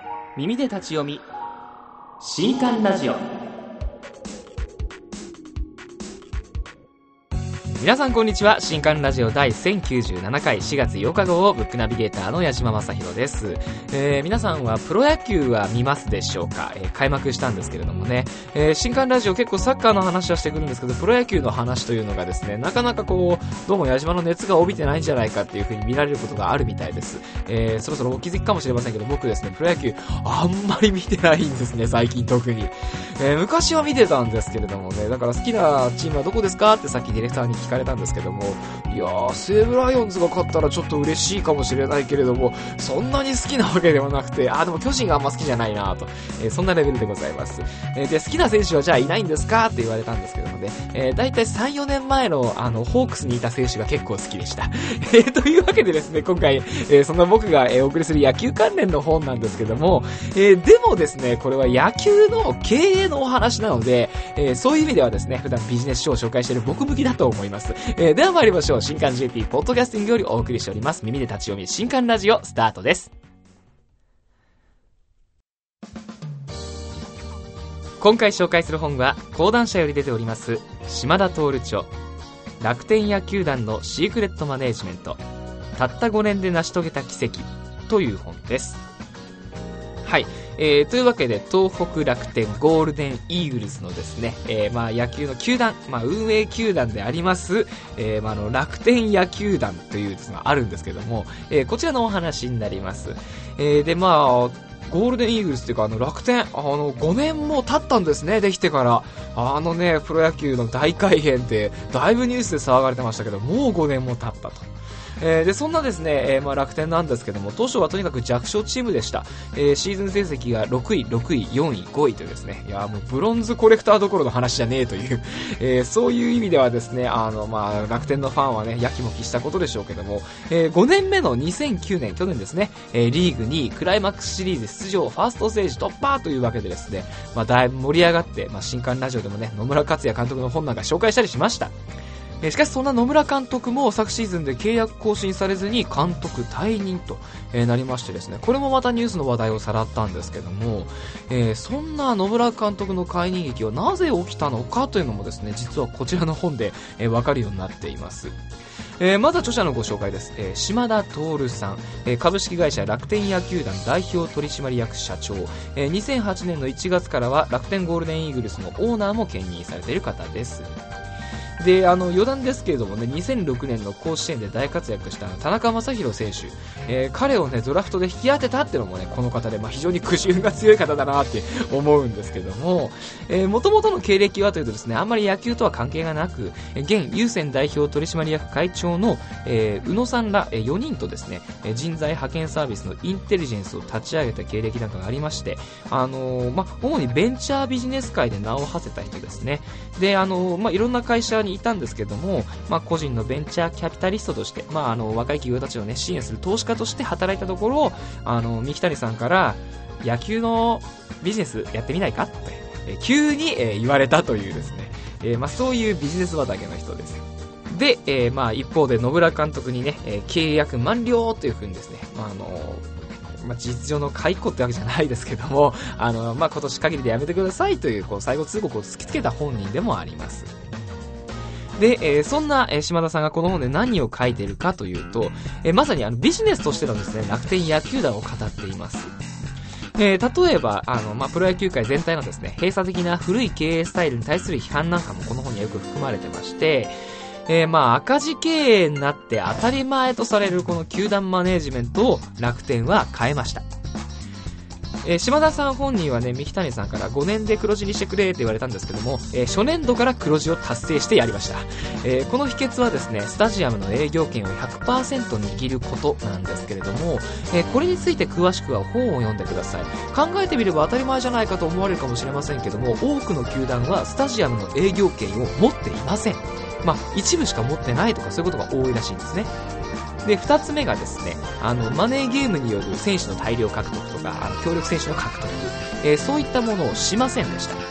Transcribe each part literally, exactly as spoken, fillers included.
耳で立ち読み新刊ラジオ。皆さんこんにちは。新刊ラジオ第せんきゅうじゅうななかいしがつようか号をブックナビゲーターの矢島正宏です。えー、皆さんはプロ野球は見ますでしょうか？えー、開幕したんですけれどもね、えー、新刊ラジオ結構サッカーの話はしてくるんですけど、プロ野球の話というのがですね、なかなかこうどうも矢島の熱が帯びてないんじゃないかっていう風に見られることがあるみたいです。えー、そろそろお気づきかもしれませんけど、僕ですね、プロ野球あんまり見てないんですね、最近特に。えー、昔は見てたんですけれどもね、だから好きなチームはどこですかってさっきディレクターに聞かれたんですけども、いやー西武ライオンズが勝ったらちょっと嬉しいかもしれないけれども、そんなに好きなわけではなくて、あーでも巨人があんま好きじゃないなと、えー、そんなレベルでございます。えー、で好きな選手はじゃあいないんですかって言われたんですけどもね、えー、だいたいさん、よねんまえのあのホークスにいた選手が結構好きでした。えー、というわけでですね、今回、えー、そんな僕が、えー、お送りする野球関連の本なんですけども、えー、でもですね、これは野球の経営のお話なので、えー、そういう意味ではですね、普段ビジネス書を紹介している僕向きだと思います。えー、では参りましょう。新刊 ジェーピー ポッドキャスティングよりお送りしております耳で立ち読み新刊ラジオスタートです。今回紹介する本は講談社より出ております島田徹著、楽天野球団のシークレットマネージメント、たったごねんで成し遂げた奇跡という本です。はい、えー、というわけで東北楽天ゴールデンイーグルスのですね、えー、まあ野球の球団、まあ、運営球団であります、えーまあ、あの楽天野球団というのがあるんですけども、えー、こちらのお話になります。えー、でまあゴールデンイーグルスっていうかあの楽天、あのごねんも経ったんですね、できてから。あのねプロ野球の大改編ってだいぶニュースで騒がれてましたけど、もうごねんも経ったと。えー、でそんなですね、えーまあ、楽天なんですけども、当初はとにかく弱小チームでした。えー、シーズン成績がろくい、ろくい、よんい、ごいというですね、いやもうブロンズコレクターどころの話じゃねえという、えー、そういう意味ではですね、あのまあ楽天のファンはねやきもきしたことでしょうけども、えー、ごねんめのにせんきゅうねん、去年ですね、えー、リーグにクライマックスシリーズ出場、ファーストステージ突破というわけでですね、まあ、だいぶ盛り上がって、まあ、新刊ラジオでもね野村克也監督の本なんか紹介したりしました。しかしそんな野村監督も昨シーズンで契約更新されずに監督退任となりましてですね、これもまたニュースの話題をさらったんですけども、えー、そんな野村監督の解任劇はなぜ起きたのかというのもですね、実はこちらの本で、えー、分かるようになっています。えー、まずは著者のご紹介です。えー、島田徹さん、えー、株式会社楽天野球団代表取締役社長、えー、にせんはちねんのいちがつからは楽天ゴールデンイーグルスのオーナーも兼任されている方です。であの余談ですけれどもね、にせんろくねんの甲子園で大活躍した田中将大選手、えー、彼をねドラフトで引き当てたっていうのもねこの方で、まあ、非常に苦習が強い方だなって思うんですけども、えー、元々の経歴はというとですね、あんまり野球とは関係がなく、現優先代表取締役会長の、えー、宇野さんらよにんとですね、人材派遣サービスのインテリジェンスを立ち上げた経歴なんかがありまして、あのーまあ、主にベンチャービジネス界で名を馳せた人ですね。であのーまあ、いろんな会社にいたんですけども、まあ、個人のベンチャーキャピタリストとして、まあ、あの若い企業たちを、ね、支援する投資家として働いたところ、あの三木谷さんから野球のビジネスやってみないかって、え急に、えー、言われたというですね、えーまあ、そういうビジネス畑の人です。で、えーまあ、一方で野村監督にね、えー、契約満了というふうにですね、まああのまあ、実情の解雇ってわけじゃないですけども、あの、まあ、今年限りでやめてくださいという、こう最後通告を突きつけた本人でもあります。で、えー、そんな、えー、島田さんがこの本で何を書いているかというと、えー、まさにあのビジネスとしてのですね、楽天野球団を語っています。えー、例えばあの、まあ、プロ野球界全体のですね、閉鎖的な古い経営スタイルに対する批判なんかもこの本にはよく含まれてまして、えー、まあ赤字経営になって当たり前とされるこの球団マネージメントを楽天は変えました。えー、島田さん本人はね、三木谷さんからごねんで黒字にしてくれって言われたんですけども、えー、初年度から黒字を達成してやりました。えー、この秘訣はですね、スタジアムの営業権を ひゃくパーセント 握ることなんですけれども、えー、これについて詳しくは本を読んでください。考えてみれば当たり前じゃないかと思われるかもしれませんけども、多くの球団はスタジアムの営業権を持っていません。まあ一部しか持ってないとかそういうことが多いらしいんですね。でふたつめがですね、あのマネーゲームによる選手の大量獲得とか、あの強力選手の獲得、えー、そういったものをしませんでした。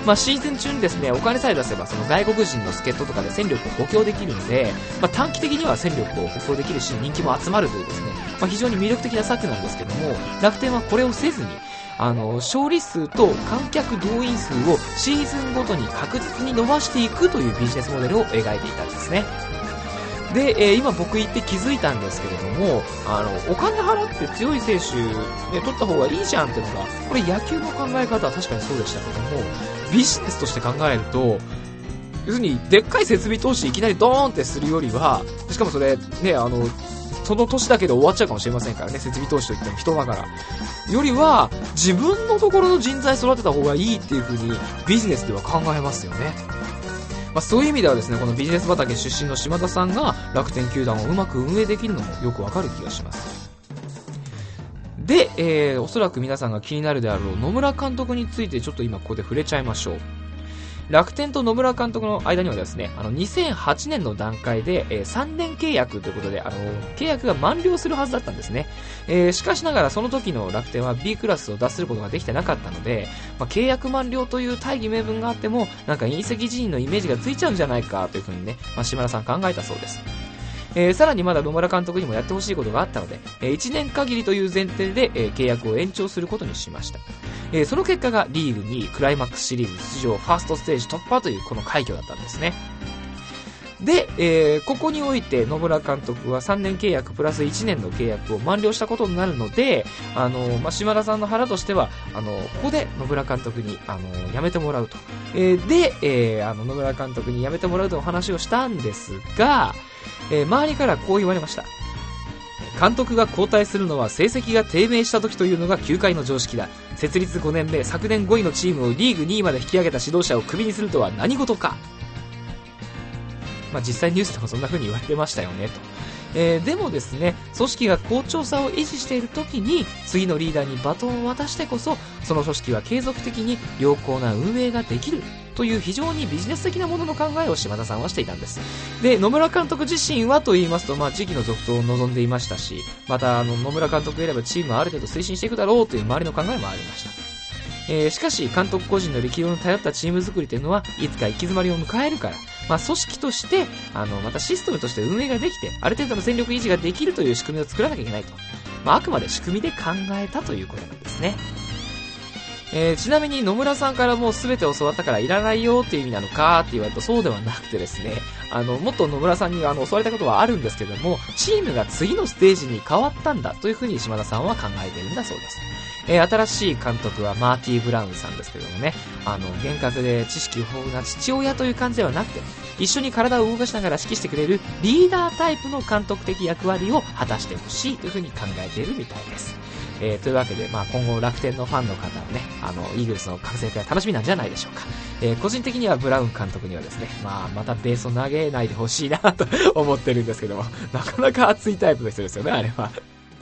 まあシーズン中にですね、お金さえ出せばその外国人の助っ人とかで戦力を補強できるので、まあ短期的には戦力を補強できるし、人気も集まるというですね、まあ非常に魅力的な策なんですけども、楽天はこれをせずに、あの、勝利数と観客動員数をシーズンごとに確実に伸ばしていくというビジネスモデルを描いていたんですね。で、えー、今僕言って気づいたんですけれども、あの、お金払って強い選手、ね、取った方がいいじゃんっていうのが、これ野球の考え方は確かにそうでしたけども、ビジネスとして考えると、要するに、でっかい設備投資いきなりドーンってするよりは、しかもそれ、ね、あの、その年だけで終わっちゃうかもしれませんからね、設備投資といっても人だから。よりは、自分のところの人材育てた方がいいっていう風に、ビジネスでは考えますよね。まあ、そういう意味ではですね、このビジネス畑出身の島田さんが楽天球団をうまく運営できるのもよくわかる気がします。で、えー、おそらく皆さんが気になるであろう野村監督についてちょっと今ここで触れちゃいましょう。楽天と野村監督の間にはですね、あのにせんはちねんの段階で、えー、さんねん契約ということで、あの契約が満了するはずだったんですね。えー、しかしながらその時の楽天は B クラスを脱することができてなかったので、まあ、契約満了という大義名分があっても、なんか隕石人員のイメージがついちゃうんじゃないかというふうにね、まあ、島田さん考えたそうです。えー、さらにまだ野村監督にもやってほしいことがあったので、えー、いちねん限りという前提で、えー、契約を延長することにしました。えー、その結果がリーグにクライマックスシリーズ出場ファーストステージ突破というこの快挙だったんですね。で、えー、ここにおいて野村監督はさんねん契約プラスいちねんの契約を満了したことになるので、あのーまあ、島田さんの腹としてはあのー、ここで野村監督に、あのー、辞めてもらうと、えー、で、えー、あの野村監督に辞めてもらうという話をしたんですが、えー、周りからこう言われました。監督が交代するのは成績が低迷した時というのが球界の常識だ。設立ごねんめ、昨年ごいのチームをリーグにいまで引き上げた指導者をクビにするとは何事か。まあ実際ニュースでもそんな風に言われてましたよねと。えー、でもですね、組織が好調さを維持している時に次のリーダーにバトンを渡してこそ、その組織は継続的に良好な運営ができるという非常にビジネス的なものの考えを島田さんはしていたんです。で、野村監督自身はと言いますと、まあ次期の続投を望んでいましたし、またあの野村監督がいればチームはある程度推進していくだろうという周りの考えもありました。えー、しかし監督個人の力量に頼ったチーム作りというのはいつか行き詰まりを迎えるから、まあ、組織としてあのまたシステムとして運営ができてある程度の戦力維持ができるという仕組みを作らなきゃいけないと、まあ、あくまで仕組みで考えたということなんですね。えー、ちなみに野村さんからもう全て教わったからいらないよっていう意味なのかって言われるとそうではなくてですね、あのもっと野村さんにあの教われたことはあるんですけども、チームが次のステージに変わったんだというふうに島田さんは考えているんだそうです。えー、新しい監督はマーティー・ブラウンさんですけどもね、あの厳格で知識豊富な父親という感じではなくて、一緒に体を動かしながら指揮してくれるリーダータイプの監督的役割を果たしてほしいというふうに考えているみたいです。えー、というわけで、まあ、今後楽天のファンの方はね、あのイーグルスの活躍が楽しみなんじゃないでしょうか。えー、個人的にはブラウン監督にはですね、まあ、またベースを投げないでほしいなと思ってるんですけども、なかなか熱いタイプの人ですよね、あれは。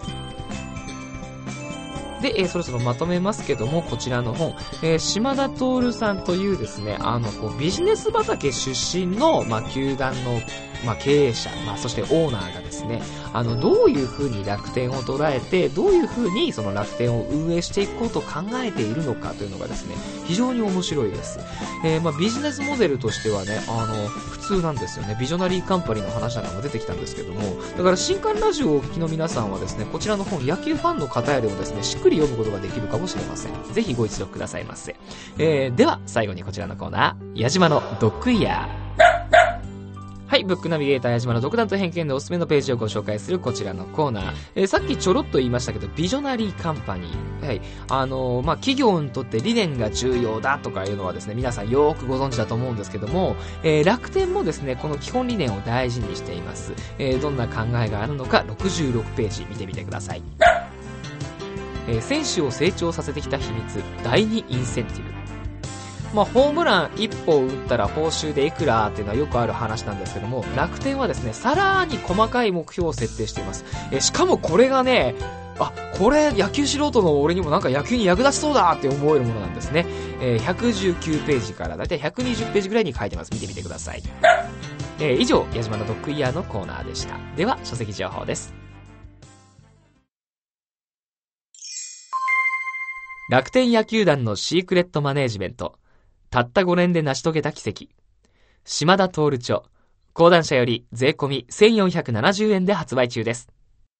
で、えー、そろそろまとめますけども、こちらの本、えー、島田徹さんというですね、あのこうビジネス畑出身の、まあ、球団の、まあ、経営者、まあ、そしてオーナーがですね、あのどういう風に楽天を捉えて、どういう風にその楽天を運営していこうと考えているのかというのがですね、非常に面白いです。えー、まあ、ビジネスモデルとしてはね、あの普通なんですよね。ビジョナリーカンパニーの話なんかも出てきたんですけども、だから新刊ラジオをお聞きの皆さんはですね、こちらの本、野球ファンの方よりもですね、しっくり読むことができるかもしれません。ぜひご一読くださいませ。えー、では最後にこちらのコーナー、矢島のドッグイヤー。はい、ブックナビゲーター矢島の独断と偏見でおすすめのページをご紹介するこちらのコーナー。えー、さっきちょろっと言いましたけど、ビジョナリーカンパニー。はい、あのー、まあ、企業にとって理念が重要だとかいうのはですね、皆さんよーくご存知だと思うんですけども、えー、楽天もですね、この基本理念を大事にしています。えー、どんな考えがあるのか、ろくじゅうろくページ見てみてください。えー、選手を成長させてきた秘密、だいにインセンティブ。まあ、ホームランいっぽん打ったら報酬でいくらっていうのはよくある話なんですけども、楽天はですね、さらに細かい目標を設定しています。えしかもこれがね、あ、これ野球素人の俺にもなんか野球に役立ちそうだって思えるものなんですね。えー、ひゃくじゅうきゅうページからだいたいひゃくにじゅうページぐらいに書いてます。見てみてください。えー、以上、矢島のドッグイヤーのコーナーでした。では、書籍情報です。楽天野球団のシークレットマネージメント。 たったごねんで成し遂げた奇跡。島田徹著。講談社より税込みせんよんひゃくななじゅうえんで発売中です。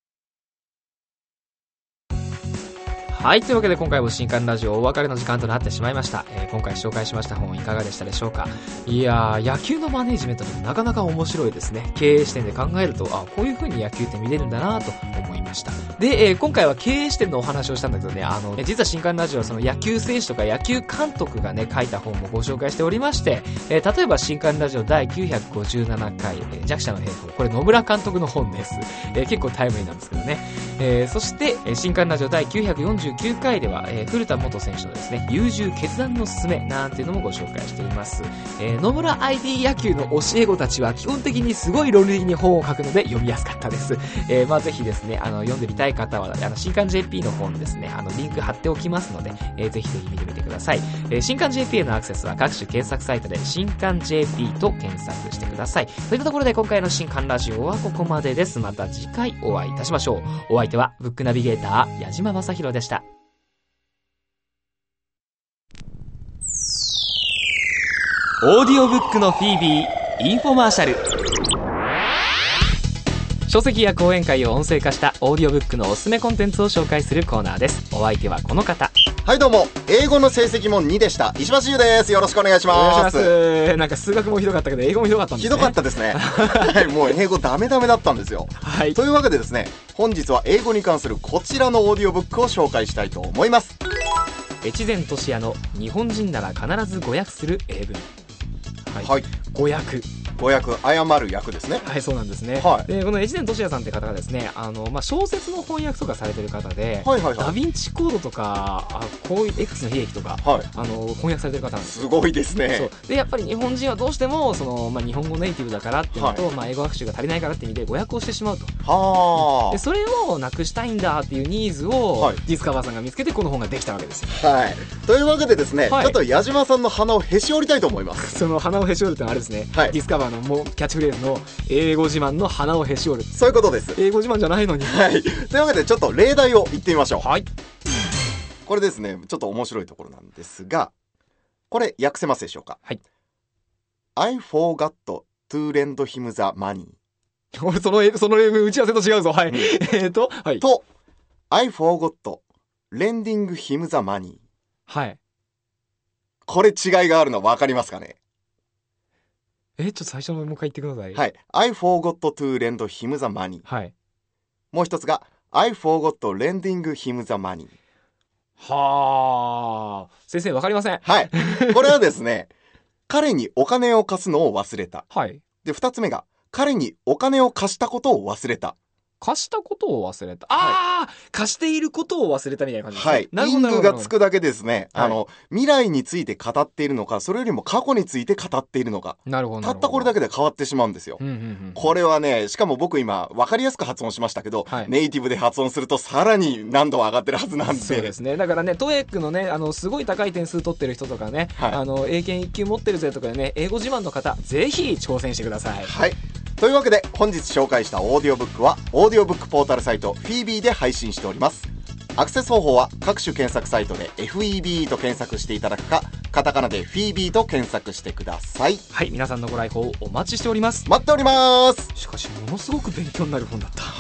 はい、というわけで今回も新刊ラジオお別れの時間となってしまいました。えー、今回紹介しました本いかがでしたでしょうか。いやー、野球のマネジメントってなかなか面白いですね。経営視点で考えると、あ、こういう風に野球って見れるんだなと思いました。で、えー、今回は経営視点のお話をしたんだけどね、あの、実は新刊ラジオはその野球選手とか野球監督がね、書いた本もご紹介しておりまして、えー、例えば新刊ラジオだいきゅうひゃくごじゅうななかい、えー、弱者の兵法。これ野村監督の本です。えー、結構タイムリーなんですけどね。えー、そして、えー、新刊ラジオだいきゅうひゃくよんじゅうきゅうかいでは、えー、古田元選手のですね、優柔決断のすすめなんていうのもご紹介しています。えー、野村 アイディー 野球の教え子たちは基本的にすごい論理的に本を書くので読みやすかったです。えー、まあぜひですね、あの、読んでみたい方は、あの、新刊 ジェーピー の本ですね、あの、リンク貼っておきますので、えー、ぜひぜひ見てみてください。えー、新刊 ジェーピー へのアクセスは各種検索サイトで新刊 ジェーピー と検索してください。といったところで今回の新刊ラジオはここまでです。また次回お会いいたしましょう。お相手はブックナビゲーター矢島正宏でした。オーディオブックのフィービーインフォマーシャル。書籍や講演会を音声化したオーディオブックのおすすめコンテンツを紹介するコーナーです。お相手はこの方。 はい、どうも英語の成績もにでした石橋優です。よろしくお願いします。 お願いします。なんか数学もひどかったけど英語もひどかったんですね。 ひどかったですねはい、もう英語ダメダメだったんですよ。はい、というわけでですね、本日は英語に関するこちらのオーディオブックを紹介したいと思います。 越前俊也の日本人なら必ず語訳する英文。はい、はい、語訳語訳、謝る訳ですね。 はい、そうなんですね。 はい、 でこの越前俊也さんって方がですね、あの、まあ、小説の翻訳とかされてる方で、 はいはいはい、 ダヴィンチコードとか、あこういう X の悲劇とか、はい、あの翻訳されてる方なんです。 すごいですね。 そうでやっぱり日本人はどうしてもその、まあ、日本語ネイティブだからっていうのと、はい、まあ、英語学習が足りないからって意味で語訳をしてしまうと。はでそれをなくしたいんだっていうニーズを、はい、ディスカバーさんが見つけてこの本ができたわけですよ。 はい、というわけでですね、はい、ちょっと矢島さんの鼻をへし折りたいと思います。 その鼻をへし折るってのはあれですね、はい、ディスカバーのもうキャッチフレーズの英語自慢の鼻をへし折る。 そういうことです。 英語自慢じゃないのに。 はい、というわけでちょっと例題を言ってみましょう。 はい、 これですね、ちょっと面白いところなんですが、これ訳せますでしょうか。 はい、 I forgot to lend him the money。 俺そのその例文打ち合わせと違うぞ。はい、うん、えっと、はい、 と I forgot lending him the money。 はい、 これ違いがあるの分かりますかね。 え、ちょっと最初のもう一回言ってください。 はい、I forgot to lend him the money。 はい、 もう一つが I forgot lending him the money。 はあ、先生分かりません。 はい、これはですね彼にお金を貸すのを忘れた。 はい、で二つ目が彼にお金を貸したことを忘れた。 貸したことを忘れた。ああ、はい、貸していることを忘れたみたいな感じですね。 はい。イングがつくだけですね、はい、あの未来について語っているのか、それよりも過去について語っているのか。 なるほど。 たったこれだけで変わってしまうんですよ。うんうんうん、これはね、しかも僕今分かりやすく発音しましたけど、はい、ネイティブで発音するとさらに難度は上がってるはずなんで。 そうですね。だからね、トエックのね、あのすごい高い点数取ってる人とかね、はい、あの英検いっ級持ってるぜとかね、英語自慢の方ぜひ挑戦してください。 はい。というわけで本日紹介したオーディオブックはオーディオブックポータルサイトフィービーで配信しております。アクセス方法は各種検索サイトで エフイービー と検索していただくか、カタカナでフィービーと検索してください。 はい、皆さんのご来訪お待ちしております。 待っております。 しかしものすごく勉強になる本だった。